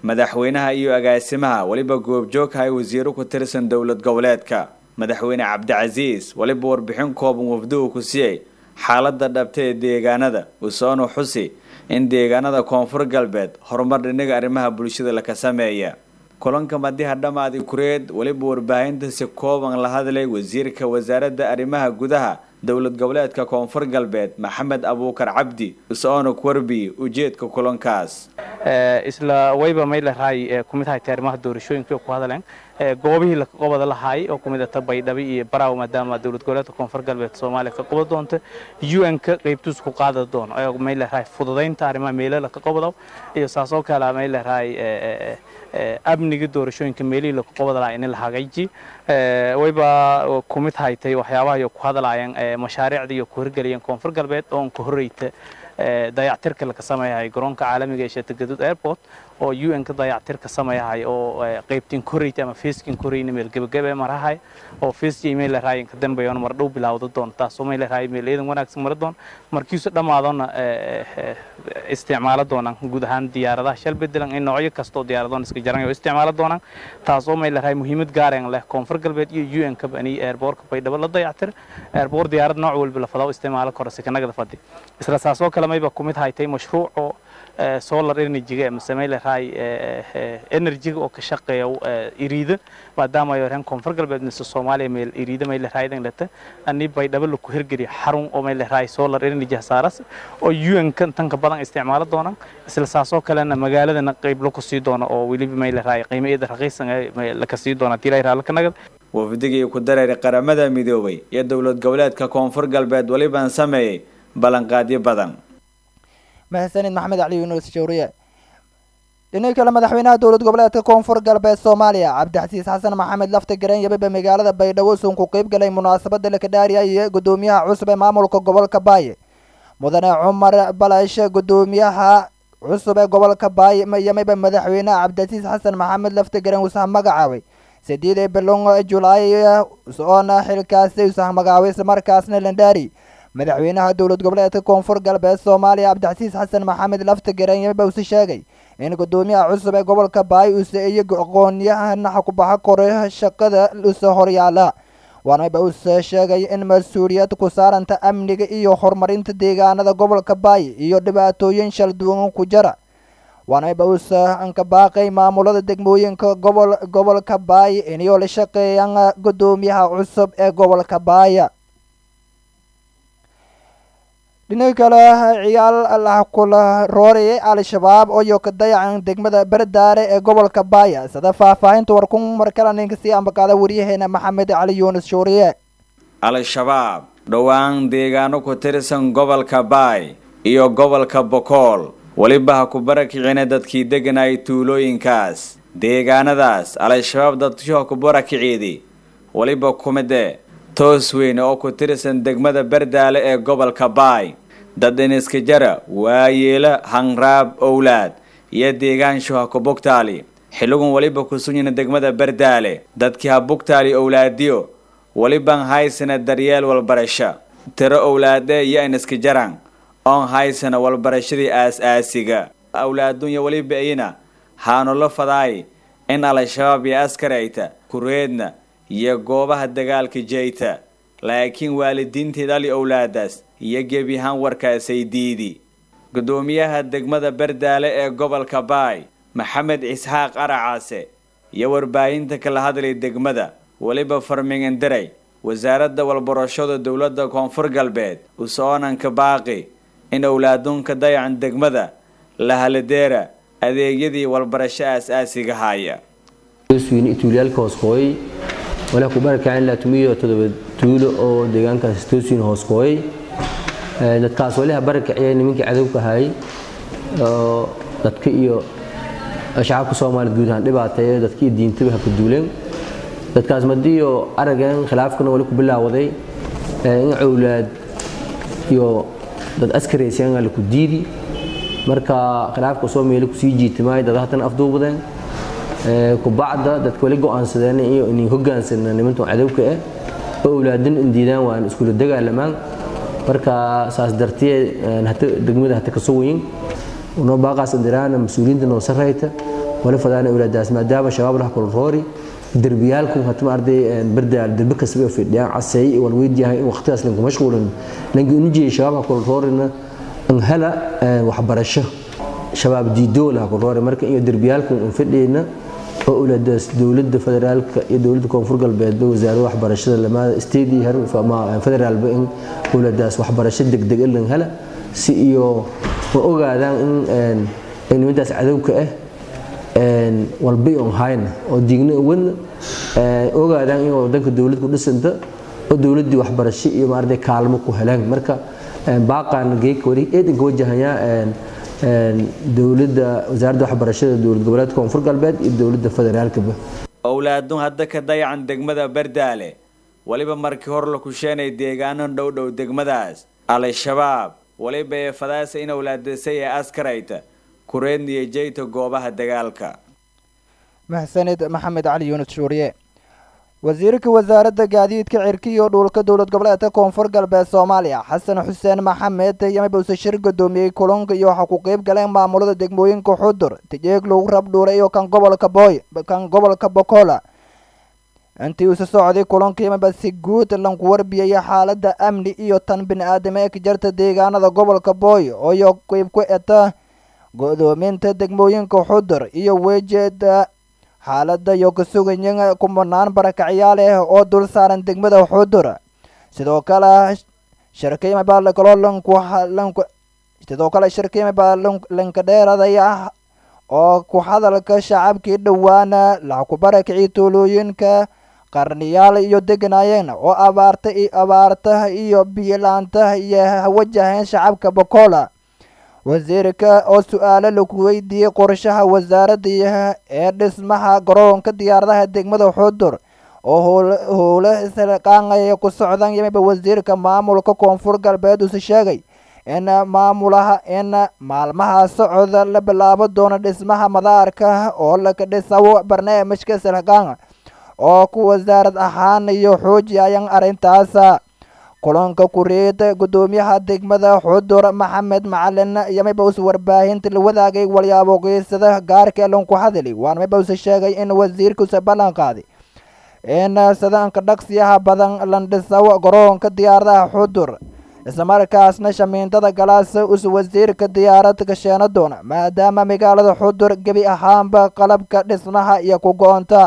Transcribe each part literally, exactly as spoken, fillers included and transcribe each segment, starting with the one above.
madaxweynaha iyo agaasimaha waliba goobjoog hay wasiiro ku tirsan dawlad goboleedka madaxweyne Cabdicasiis waliba warbixin kooban wafduhu ku siiyay xaaladda dhabta ee deegaanada usoo xusi in deegaanada koonfur galbeed horumar dhinaca arrimaha bulshada la ka sameeyo kulanka madiha dhamaadi kureed waliba warbaahinta si kooban la hadlay wasiirka wasaaradda arrimaha gudaha dawlad goboleedka koonfur galbeed Maxamed Abuukar Cabdi usoo ku warbi ujeedka kulankaas ee isla wayba meel raay kumid ah arrimaha doorashooyinka ku hadleen ee goobihii la qabada lahaay oo kumid ah Baydhabo iyo Baraaw maadaama dawlad goboleedka koonfur galbeed Soomaaliya ka qabad doonto U N ka qaybtus ku qaada doon oo meel raay fududeynta arrimaha meelaha la qabado iyo saasoo kala meel raay ee amniga doorashooyinka meelaha la qabada lahaay in la hagaajiyo ee wayba kumid haytay waxyaabaha ku hadlayaan mashaariicda iyo ku hirgeliyeen koonfur galbeed oo ku horreeyay dayactirka la ka sameeyay garoonka caalamiga ee Sheeta Gaduud Airport oo U N ka dayactirka sameeyay oo qaybtiin koreeyay ama feeskin koreeyay meel gabagaba marahay oo fees email la raayay ka dambeeyay mar dhow bilowdo doonta Soomaali la raayay meel eedan wanaagsan mar doon markiisu dhamaadona isticmaalo doonaan guud ahaan diyaaradaha shal bedelan in noocyo kasto diyaaradaha iska jaran oo isticmaalo doonaan taas oo meel la raayay muhiimad gaar ah leh koonfur galbeed iyo U N ka bani airport ka Baydhabo la dayactir airport diyaarad nooc walba la fadao isticmaalo korsi ka nagada fadhi isla saasoo kale mayba kumid haytay mashruuc oo solar energy ama sameeyay raay energy oo ka shaqeeyo iriida maadaama ay horeen koonfur galbeed mise Soomaaliya meel iriida meel raaydan lata ani Baydhabo la ku hirgeliyo xarun oo meel raay solar energy saaras oo U N ka tan ka badan isticmaalo doonaan isla saasoo kalena magaaladana qayb loo ku sii doono oo waliba meel raay qiimaheeda raqiisan la ka sii doona tiray raal ka nagad wafdigii ku dareeray qaramada midoobay iyo dawlad goboleedka koonfur galbeed waliba sameeyay balanqaadyo badan mahadsanid Maxamed Ali Yunus Shawriye dhinaca kale madaxweynaha dawlad goboleedka koonfur galbeed Soomaaliya Cabdicasiis Xasan Maxamed lafta garan yaba magaalada Baydhabo soo ku qayb galay munaasabada la ka dhaariyay gudoomiyaha cusub ee maamulka gobolka Baaye mudane Cumar Balaash gudoomiyaha cusub ee gobolka Baaye mayaba madaxweynaha Cabdicasiis Xasan Maxamed lafta garan uu sax magacaabay sideed bilowga July soona xilkaasi uu sax magacaabay markaasna la dhaari madaxweynaha dawlad goboleedka koonfur galbeed Soomaaliya Cabdicasiis Xasan Maxamed lafta garan yaba uu sheegay in gudoomiyaha cusub ee gobolka Baaye uu sameeyay aqoon-yahan ku baxa koreeha shaqada lu soo horyaala waana uu sheegay in mas'uuliyad ku saaranta amniga iyo horumarinta deegaanada gobolka Baaye iyo dhibaatooyin shal duwan ku jira waana uu aan ka baaqay maamulada degmooyinka gobol gobolka Baaye in ay la shaqeeyaan gudoomiyaha cusub ee gobolka Baaye dhinaca kale ciyaal Allah kula rooriyay al-shabaab oo ka dayacan degmada Bardaare ee gobolka Baaye sida faahfaahinta warkun markale ninka si ambaqada wariyaheena Maxamed Ali Yunus Shawriye al-shabaab dhawaan deegaano ku tirsan gobolka Baaye iyo gobolka Bokool waliba ku barakicina dadkii deganay tuulooyinkaas deegaanadaas al-shabaab dadkii ku barakiciyay waliba kumade toos weyn oo ku tirsan degmada Bardaale ee gobolka Baaye dad iska jara waayeela hanraab awlaad iyo deegaan shuha ku bogtaali xilligan waliba ku sugnina degmada Bardaale dadkii ha bogtaali awlaadiyo waliba haysana daryeel walbarasho tiro awlaade iyo iska jaraan oo haysana walbarashadii aas-aasiga awlaadunya waliba ayna haano la faday in al-shabaab iyo askarayta kureedna iyo goobaha dagaalka jeeyta laakiin waalidiinteeda li awlaadaas iyo gebihan warkaasay diidi gudoomiyaha degmada Bardaale ee gobolka Baaye Maxamed Isxaaq Aracaase iyo warbaahinta kala hadlay degmada waliba farmingen diray wasaaradda walbarashada dawladda koonfur galbeed u soonan ka baaqi in awlaadunka dayacan degmada la haladeera adeegyadii walbarasho aas-aasiga haya iswiin ituuliyalka hooskooy wala ku barakacin la tumiyo todoba tuulo oo deegaankaas toosiin hooskooy ee dadkaas walaha barakacay nimankii cadawga hay oo dadka iyo shacabka Soomaaliyeed guud ahaan dhibaateeyay dadkii diintaba ka duuleen dadkaas madiyo aragan khilaafkana wali ku bilaawday in awlaad iyo dad askareeysan la ku diidi marka khilaafka Soomaaliyeed ku sii jiitmay dad hatan afduubadeen ee ku bacda dadka wali go'aansadeen iyo in hoggaansan nimanka cadawga ah awlaadin indiidaan waan isku dagaalamaan marka saas dartiye hata degmada hata ka soo weyn oo baaqas diraan mas'uuliyiinta noo sarreeyta wala fadana awlaadaas maadaama shabaab la kula roori derbiyaalku hatma arday bardaal derbi kasba fidiyaan casay wal weediyahay in waqtigaas lagu mashquulan lagu injii shabaab kula roorina in hala waxbarasho shabaab diidoola kula roori marka in derbiyaalku in fidiyna oo awlaadaas dawladda federaalka iyo dawladda koonfur galbeed wasaaradda waxbarashada lama steedi har fama federaal ba in awlaadaas waxbarasho degdeg in hala si iyo ogaadaan in in midaas cadawka ah een walba oo hayna oo digna wan ogaadaan in wadanka dawladda ku dhisanta oo dawladdu waxbarasho iyo maarday kaalmo ku helaan marka baaqan geek wari eedan wajahaya een een dawladda wasaaradda waxbarashada dawlad goboleedka koonfur galbeed iyo dawladda federaalka ba awlaadu hadda ka dayacan degmada Bardaale waliba markii hor la ku sheenay deegaano dhow dhow degmadaas al-shabaab waliba fadaasa in awlaadasay askarayta kureeniye jeeyta goobaha dagaalka mahsanid maxamed cali yuunus shuuriye wasiirka wasaaradda gaadiidka cirki iyo dhulka dawlad goboleedka koonfur galbeed Soomaaliya Xasan Xuseen Maxamed yama buu shir gudoomiyay kulanka iyo waxa ku qayb galeen maamulada degmooyinka Xudur Tijeeg lagu rab dhuuray iyo kan gobolka Boy kan gobolka Bokola intii uu socday kulanka yama si guud lan ku warbiyay xaaladda amni iyo tan bini'aadamee ka jirta deegaanada gobolka Boy oo iyo qayb ku eta godoominta degmooyinka Xudur iyo wejeeda xaaladda iyo ka sugan kumanaan barakacayaal ah oo dul saaran degmada Xudur sidoo kale shirkeyma baalkaloolan ku halan sidoo kale shirkeyma baalan ka dheeradaya oo ku hadalka shacabkii dhawaana la ku barakacay tuulooyinka qarniyaal iyo deganaayeen oo abaarta iyo abaarta iyo biilaanta iyo wajahan shacabka Bokola wasiirka oo su'aalo lagu weydiiyay qorshaha wasaaradda ee dhismaha garoonka diyaaradaha degmada Xudur oo howlo isqaanaya ku socdaan yimid wasiirka maamulka koonfur galbeed uu sheegay in maamulaha in maalmaha socda la bilaabo doono dhismaha madaarka oo la ka dhisayo barnaamijka salqaan oo ku wasaarad ahaan iyo xoojiyaan arintaas kulanka kureeda gudoomiyaha degmada Xudur Maxamed Macalin yama boos warbaahinta la wadaagay walyaabo geesada gaarka lan ku hadlay waan ma boos sheegay in wasiirku sabalan qaaday in sadanka dhaqsiyaha badan lan dhisaw garoonka diyaaradaha Xudur isla markaasna shamiintada galaas us wasiirka diyaaradda ka sheena doona maadaama magaalada Xudur gabi ahaanba qalabka dhismaha iyo ku goonta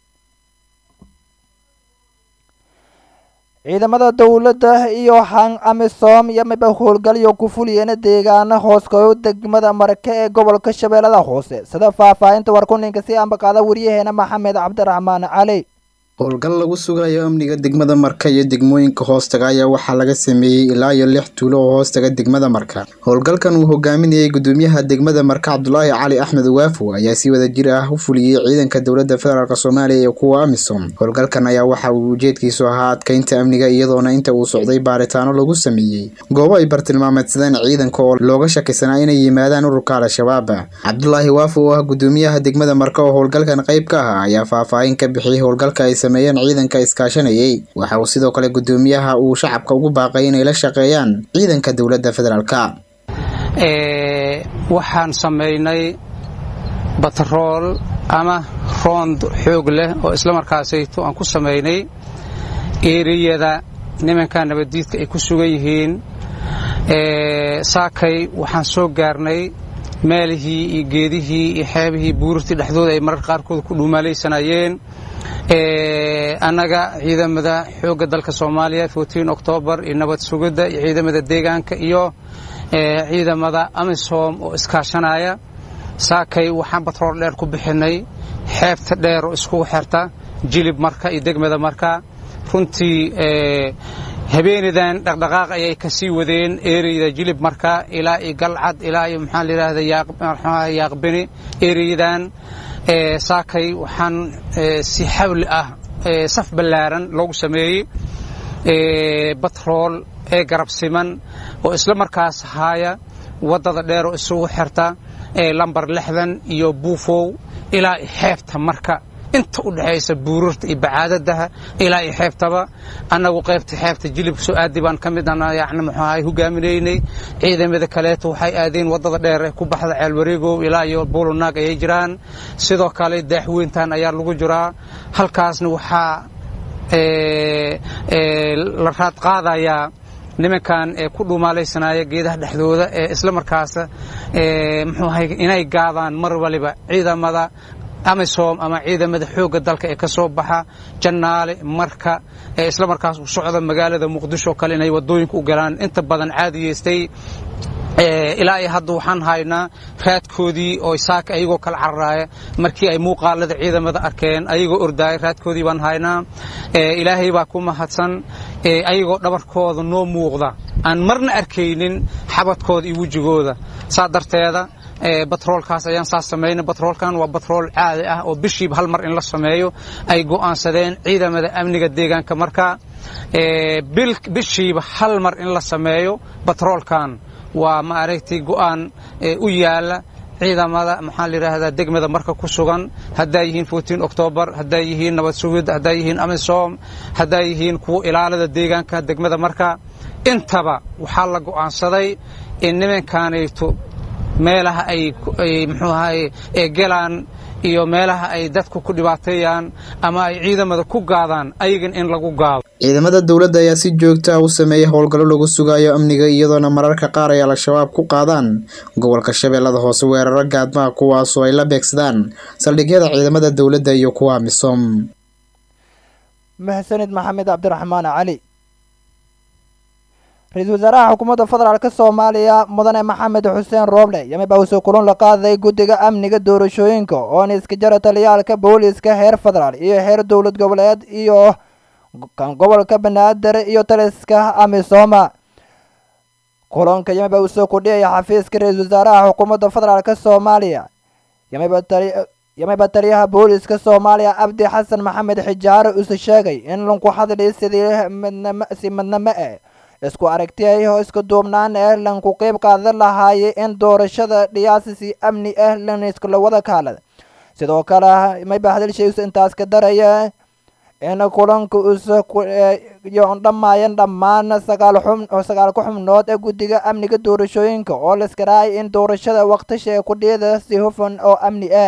ciidamada dawladda iyo han amisom yama howlgal iyo ku fuliyeen deegaana hooska degmada Marka ee gobolka Shabeellada Hoose sida faahfaahinta warkuninka si aan baqada wariyaheena Maxamed Cabdiraxmaan Cali howlgal lagu sugayo amniga degmada Marka iyo degmooyinka hoostaga ayaa waxaa laga sameeyay ilaa iyo lix tuulo oo hoostaga degmada Marka howlgalkan uu hogaaminayay gudoomiyaha degmada Marka Cabdullaahi Cali Axmed Waafo ayaa si wada jir ah u fuliyay ciidanka dawladda federaalka Soomaaliya iyo kuwa amisom howlgalkan ayaa waxa uu ujeedkiisu ahaa adkeynta amniga iyadoona inta uu socday baaritaano lagu sameeyay goobo ay bartilmaameedsadeen ciidanka oo looga shakisanaa inay yimaadaan ururka al-shabaab Cabdullaahi Waafo oo ah gudoomiyaha degmada Marka oo howlgalkan qayb ka ah ayaa faahfaahin ka bixiyay howlgalka ay sameeyeen ciidanka iskaashanayay waxa uu sidoo kale gudoomiyaha uu shacabka ugu baaqay inay la shaqeeyaan ciidanka dawladda federaalka ee waxaan sameeynay batrool ama roond xoog leh oo isla markaasayto aan ku sameeynay eeriyada nimanka nabadiidka ay ku sugan yihiin ee saakay waxaan soo gaarnay meelihii iyo geedihii iyo xeebihii buurtii dhexdooda ay marar qaarkood ku dhuumaalaysanayeen ee anaga ciidamada xooga dalka Soomaaliya fourteen October iyo nabad sugidda iyo ciidamada deegaanka iyo ee ciidamada amisom oo iskaashanaya saakay waxaan batrool dheer ku bixinay xeebta dheer oo isku xirta jilib Marka iyo degmada Marka runtii ee habeenadan dhaqdhaqaaq ayay ka sii wadeen eeriyada jilib Marka ilaa iyo galcad ilaa iyo maxaa la yiraahdaa yaaq yaaqbini eeriyadan ee saakay waxaan si xawli ah saf balaaran loogu sameeyay ee batrool ee garabsiman oo isla markaas haaya wadada dheer oo isugu xirta ee lambar lixdan iyo Buufow ilaa xeebta Marka inta u dhaxaysa buururta iyo bacaadadaha ilaa iyo xeebtaba annagu qaybta xeebta jilib soo aadi baan ka mid ah yaacna muxuu ahay hogaaminaynay ciidamada kaleeto waxay aadeen wadada dheer ee ku baxda ceel wareegow ilaa iyo buulunaag ayay jiraan sidoo kale daaxweyntan ayaa lagu jiraa halkaasna waxaa ee ee la raad qaadayaa nimankan ee ku dhumaalaysanaya geedaha dhexdooda ee isla markaas ee muxuu ahay inay gaadaan mar waliba ciidamada amisom ama ciidamada xoogga dalka ee ka soo baxa jannaale marka ee isla markaas u socda magaalada muqdisho kale inay wadooyinka u galaan inta badan caadiyeystay ilaa ay hadda waxaan haynaa raadkoodii oo saaka ayagoo kala cararaaya markii ay muuqaalada ciidamada arkeen ayagoo ordaay raadkoodii baan haynaa ilaahay baa ku mahadsan ayagoo dhabarkooda noo muuqda aan marna arkaynin xabadkooda iyo wejigooda saa darteeda batroolkaas ayaan saas samaynay batroolkan waa batrool caadi ah oo bishiiba hal mar in la sameeyo ay go'aansadeen ciidamada amniga deegaanka markaa bishiiba hal mar in la sameeyo batroolkan waa ma aragtay go'aan u yaala ciidamada maxaa la yiraahdaa degmada marka ku sugan haday yihiin fourteen October haday yihiin nabad sugid haday yihiin amisom haday yihiin kuwa ilaalada deegaanka degmada marka intaba waxa la go'aansaday in nimankaanayto meelaha ay muxuu ahay ee galaan iyo meelaha ay dadku ku dhibaateeyaan ama ay ciidamada ku gaadaan ayagan in lagu gaado ciidamada dawladda ayaa si joogto ah u sameeyay howlgallo lagu sugayo amniga iyadoona mararka qaar ay al-shabaab ku qaadaan gobolka Shabeellada Hoose weeraro gaadma kuwaas oo ay la beegsadaan saldhigyada ciidamada dawladda iyo kuwa amisom mahsanid maxamed cabdiraxmaan cali رئيس وزراء حكومة فدرالك الصومالية مدن محمد حسين روبلي يمي باوسو كلون لقاضي قدقة أمنية دورشوينكو وان اسكجارة تليالك بوليسك هير فدرال إيو هير دولة قبليات إيو كان قبل كبنادر إيو تلسك أمي صوما كلون كيمي باوسو كودية حفيزك رئيس وزراء حكومة فدرالك الصومالية يمي بطري يمي بطريها بوليسك الصومالية أبدي حسن محمد حجار أسشاقي إن لنكو حضر يسيديه من مأسي من مأي isku aragtiyay oo isku duubnaan ee lan ku qayb qaadan lahaay in doorashada dhiyaasisi amni ah lan isku wada kaalada sidoo kale may baahdil shay intaas ka daraya in kulanku iyo dhammaan dhammaan sagaal xubn oo sagaal ku xubnood ee guddiga amniga doorashooyinka oo la iskaraay in doorashada waqtiga ku dheeda si hufan oo amni ah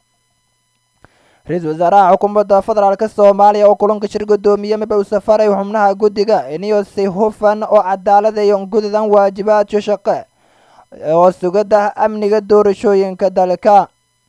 رئيس وزراء حكومة فدرالك الصومالية وكلون كشر قدومية مبا سفارة وحمناها قدقة إنيو سيهوفان وعدالة ينقودان واجبات ششقة وسوغده أمنية دورشوين كدالكا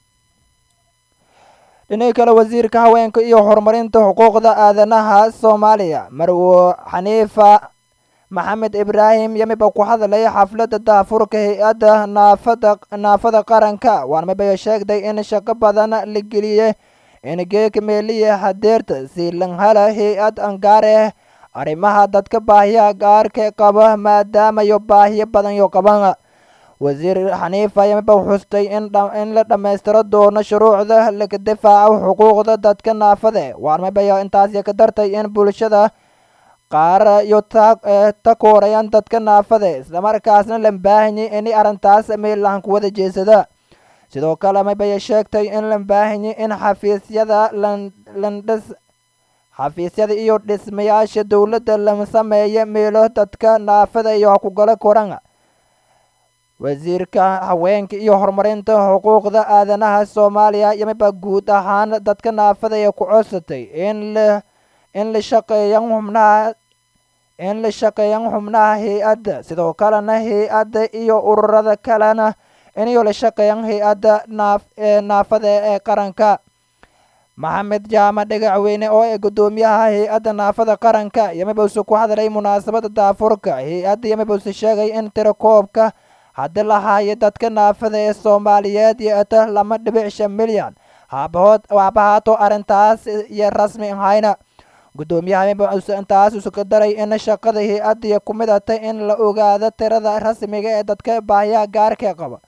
لنيك الوزير كهوين كإيو حرمرين حقوق دا آذنها الصومالية مرو حنيفة محمد إبراهيم يمبا كوحد لي حفلة دافور كهيئة نافذة نافذة قرنكا وان مبا يشاك دي إن شاق بدن لقليه in geeka meeliya hadeerta si lan hala hay-ad angaare arrimaha dadka baahiyaha gaarka qaba maadaama yo baahiyo badan yo qaban wasiir xaniifa yamba xustay in in la dhameystiro doono shuruucda laga difaaco xuquuqda dadka naafada waan ma intaas ka dartay in bulshada qaar yo ta koorayaan dadka naafada isla markaasna la baahanyi in arintaas meel lan ku wada jeesada sidoo kale ma bay sheegtay in la baahanyi in xafiisyada landhis xafiisyada iyo dhismayaasha dawladda la sameeyo meelo dadka naafada iyo ku gala koran wasiirka haweenka iyo horumarinta xuquuqda aadanaha Soomaaliya yamaba guud ahaan dadka naafada ee ku codsatay in la in la shaqeeyaan xubnaha in la shaqeeyaan xubnaha hay-adda sidoo kalena hay-adda iyo ururada kalena inay la shaqeeyaan hay-adda naaf ee naafada ee qaranka maxamed jaama dhagacweyne oo ee gudoomiyaha hay-adda naafada qaranka yamaba uu ku hadlay munaasabada daafurka hay-adda yamaba uu sheegay in tiro koobka hadda la haayo dadka naafada ee Soomaaliyeed iyo ta lama dhibic shan milyan habood waabahaato arintaas iyo rasmi ahayna gudoomiyaha yamaba uu intaas uu ka daray in shaqada hay-adda ku mid ah in la ogaado tirada rasmiga ee dadka baahiyaha gaarka qaba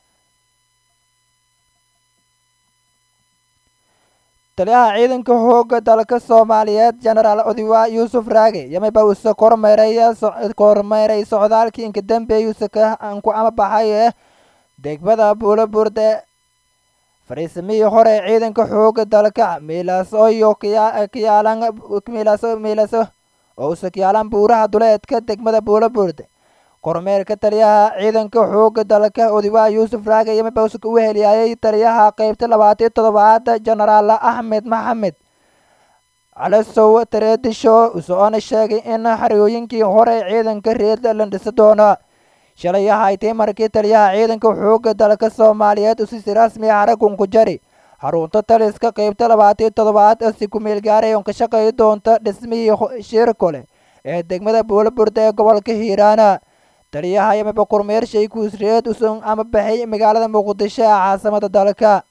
taliyaha ciidanka hooga dalka Soomaaliyeed General Odiwa Yusuf Raage yamaba uu soo kormeeraya kormeeray socdaalkii inka dambeeyay ka aan ku ama baxay degmada Buulaburde fariisimihii hore ee ciidanka xoogga dalka miilaaso iyo kiyaalan miilaaso miilaaso oo usakiyaalan buuraha duleedka degmada buulabuurde kormeerka taliyaha ciidanka xoogga dalka Odaywaa Yuusuf Raage iyo mabawska u heliyay taliyaha qaybta labaatan iyo toddobaad Generaal Axmed Maxamed Calasow Tareedisho usoona sheegay in xarooyinkii hore ee ciidanka reed la dhisi doono shalay ahaaytay markii taliyaha ciidanka xoogga dalka Soomaaliyeed uu si rasmi ah xarun ku jari xarunta taliska qaybta labaatan iyo toddobaad si ku meel gaaray oo ka shaqeey doonta dhismihii shirkole ee degmada Buulaburda ee gobolka Hiiraan taliyaha yamaba kormeer shay ku isreed usan ama baxay magaalada Muqdisho ee caasimada dalka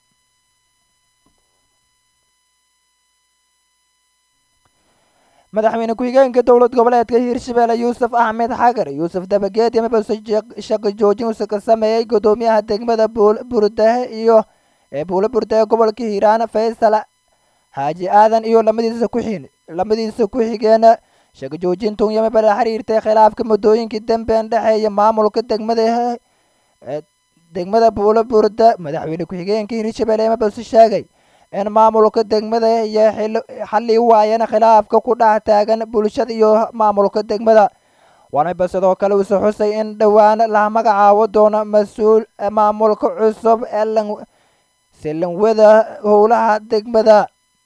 madaxweyne ku-xigeenka dowlad goboleedka Hiirshabelle Yuusuf Axmed Xagar Yuusuf Dabageed yamaba shaqo joojin uu ka sameeyay gudoomiyaha degmada Buulaburda iyo ee Buulaburda ee gobolka Hiiraan Faysal Haaji Aadan iyo lamadiisa ku xigeen lamadiisa ku xigeen shaqo joojintu yamaba la xiriirtay khilaafka muddooyinkii dambe ee dhaxeeya maamulka degmada degmada Buulaburda madaxweyne ku-xigeenka Hiirshabelle yamaba sheegay in maamulka degmada iyo xalli waayana khilaafka ku dhex taagan bulshada iyo maamulka degmada waana sidoo kale uu xusay in dhawaan la magacaabo doono mas'uul maamulka cusub ee silanwada howlaha degmada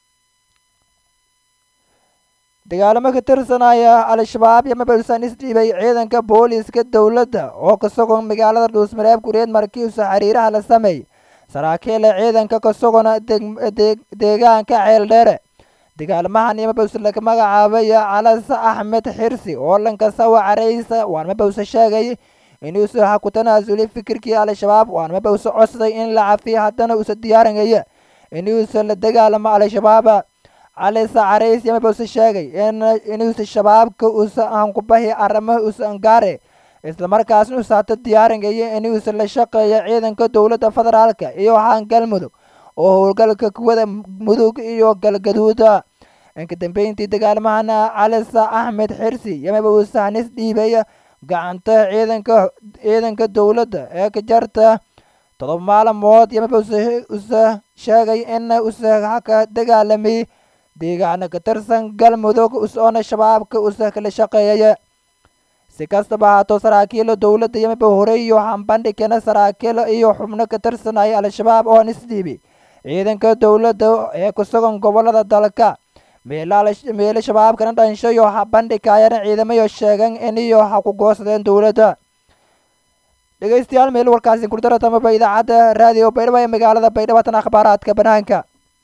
dagaalamo ka tirsanaya al-shabaab iyo mabalsan isdhiibay ciidanka booliiska dowladda oo ka sugan magaalada Dhuusmareeb kureed markii uu xiriiraha la sameeyay saraakiil ciidanka ka sugan deegaanka Ceeldheere dagaalmahan iyo mabalsan laga magacaabay Calas Axmed Xirsi oo lanka sawa careysa waan mabalsan sheegay inuu soo ha ku tanaasulay fikirkii al-shabaab waan mabalsan codsaday in la cafiyo haddana uu diyaarinaya inuu soo la dagaalamo al-shabaab Calas Careys iyo mabalsan sheegay in inuu shabaabka uu aan ku bahi arrimaha uu aan gaare isla markaasna uu saata diyaarinaya inuu la shaqeeyo ciidanka dowladda federaalka iyo waxaan galmudug oo howlgalka kuwada mudug iyo galgaduuda inka dambeyntii dagaalmahana Calas Axmed Xirsi yamaba uu sahnis dhiibay gacanta ciidanka ciidanka dowladda ee ka jarta todoba maalmood yamaba uu sheegay in uu ka dagaalamay deegaana ka tirsan galmudug usoona shabaabka uu kala shaqeeyay si kastaba haato saraakiil dowladda yamaba hore iyo hambandhigana saraakiil iyo xubno ka tirsanaya al-shabaab oo nisdiibi ciidanka dowladda ee ku sugan gobolada dalka meelo shabaabkana dhansho iyo hambandhigayana ciidamayo sheegan in iyo ha ku goosadeen dowladda dhegeystayaal meel warkaasi ku dartamaba idaacadda raadiyo Baydhabo ee magaalada Baydhabo tan akhbaaraadka banaanka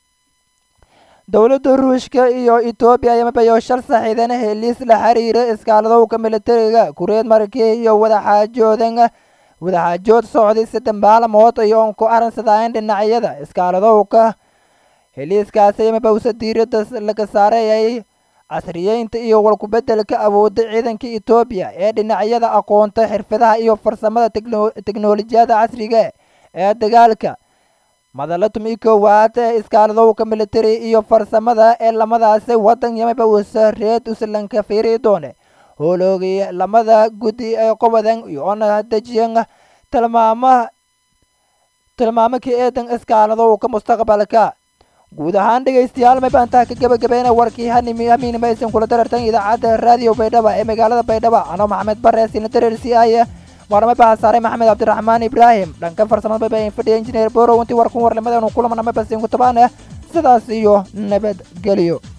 dowladda Ruushka iyo Ethiopia yamaba iyo shal saxiidan heliis la xiriira iskaaladowga militariga kureed markii iyo wada xaajoodan wada xaajood socday saddex maalmood iyo ku aransadaan dhinacyada iskaaladowga heliiskaasi yamaba uu diirada laga saaray casriyeynta iyo walku bedelka awoodda ciidanka Ethiopia ee dhinacyada aqoonta xirfadaha iyo farsamada teknoolajiyada casriga ee dagaalka madalatum iko waata iskaaladowga military iyo farsamada ee lamadaasi wadan yamaba uu sareed uslanka fiiri doone howloogi lamada gudi ee qobadan iyo ona dajiyan tilmaama tilmaama ka eedan iskaaladowga mustaqbalka guud ahaan dhegeystayaal ma baantaa ka gabagabeena warkii hanimi amiin maysan kula darartan idaacadda raadiyo Baydhabo ee magaalada Baydhabo ano Maxamed Barre sinatarisi ay warma bahasaaray Maxamed Cabdiraxmaan Ibraahim dhanka farsamada bay fadhiya engineer Boro intii warkun warlamada uu kulamana ma basin ku tabaana sidaas iyo nabad geliyo